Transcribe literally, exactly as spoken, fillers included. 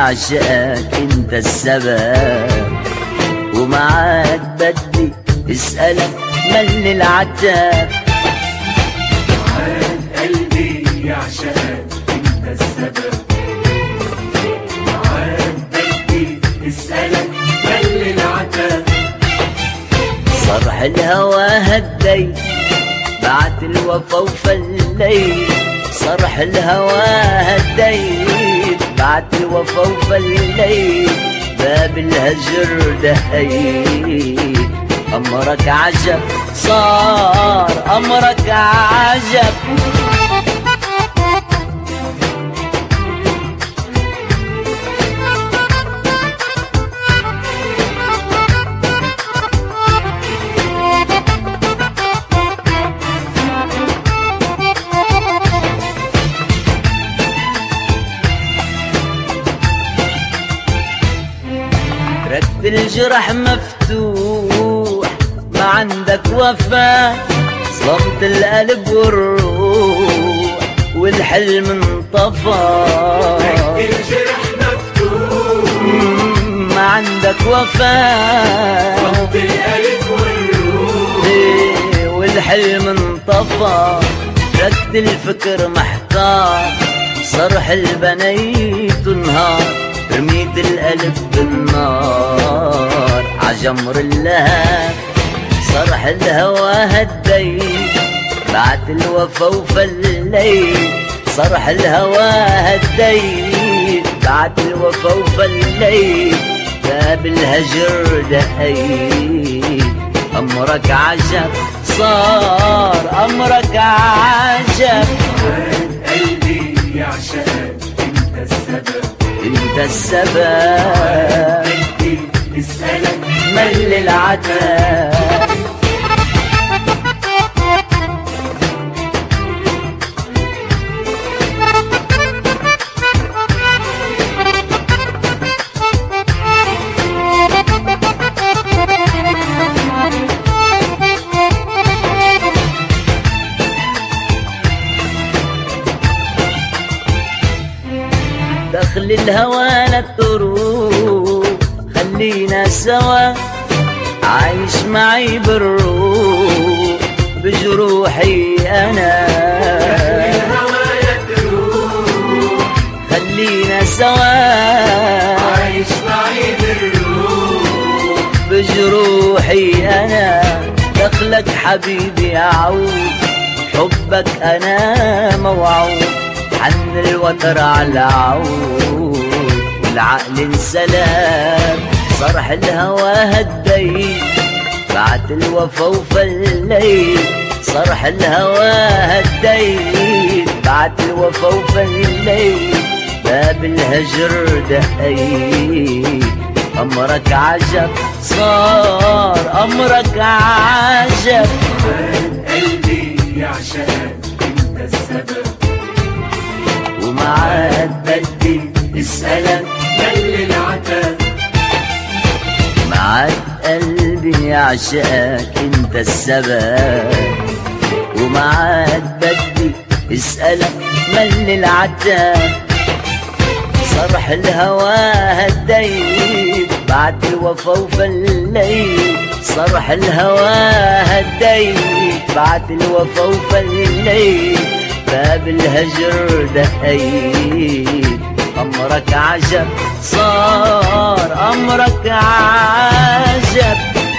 يعشقك انت السبب، ومعاك بدي اسألك من العتاب. معاك قلبي يعشقك انت السبب، معاك بدي اسألك من العتاب. صرح الهوى هدي بعت الوفا وفليت، صرح الهوى هديت بعت الوفا وفليت، باب الهجر دهيت. أمرك عجب صار أمرك عجب، تركت الجرح مفتوح ما عندك وفا، ظلمت القلب والروح والحلم انطفى. تركت الجرح مفتوح ما عندك وفا، ظلمت القلب والروح والحلم انطفى. تركت الفكر محتار صرح البنيت نهار، رميت القلب بالنار عجمر اللهب. صرح الهوى هديت بعت الوفا وفليت، صرح الهوى هديت بعت الوفا وفليت، باب الهجر دهيت. أمرك عجب صار أمرك عجب، معاك قلبي يعشقك انت السبب، انت السبب بدي اسألك من العتاب. دخل الهوى لا تروح خلينا سوا، عايش معي بالروح بجروحي انا. الهوى لا تروح خلينا سوا، عايش معي بالروح بجروحي انا. دخلك حبيبي اعود حبك انا موعود، حن الوتر على عود والعقل انسلام. صرح الهوى هديت بعت الوفا وفليت، صرح الهوى هديت بعت الوفا وفليت، باب الهجر دهيت. أمرك عجب صار أمرك عجب، معاك قلبي يعشقك انت السبب، ومعاك بدي اسألك من العتاب. معاك قلبي يعشقك انت السبب، ومعاك بدي اسألك من العتاب. صرح الهوى هديت بعت الوفا وفليت، صرح الهوى هديت بعت الوفا وفليت، باب الهجر دهيت. أمرك عجب صار أمرك عجب.